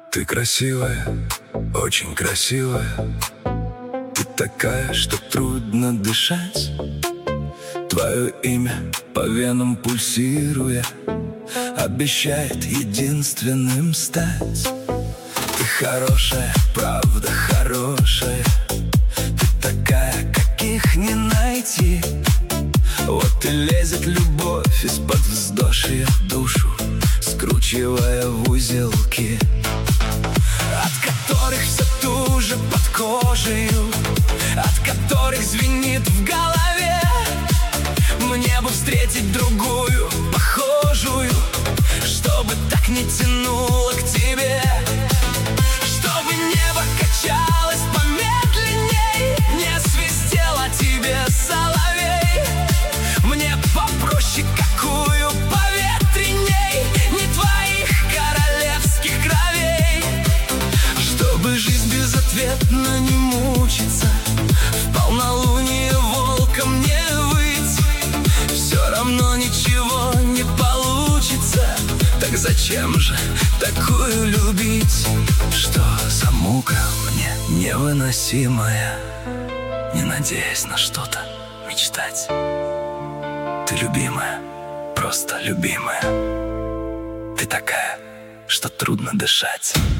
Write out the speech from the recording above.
Ты красивая, очень красивая. Ты такая, что трудно дышать. Твое имя по венам пульсируя обещает единственным стать. Ты хорошая, правда хорошая. Ты такая, каких не найти. Вот и лезет любовь из-под вздошья душу, скручивая в узелки, от которых все туже под кожею, от которых звенит в голове. Мне бы встретить другую, похожую, чтобы так не тянуло к тебе, чтобы небо качалось помедленней, не свистел о тебе соловей. Мне попроще какую поветренней, не твоих королевских кровей, чтобы жизнь безответно не мучиться, в полнолуние волком не выть. Все равно ничего не получится, так зачем же такую любить? Что за мука мне невыносимая, не надеясь на что-то мечтать. Ты любимая, просто любимая. Ты такая, что трудно дышать.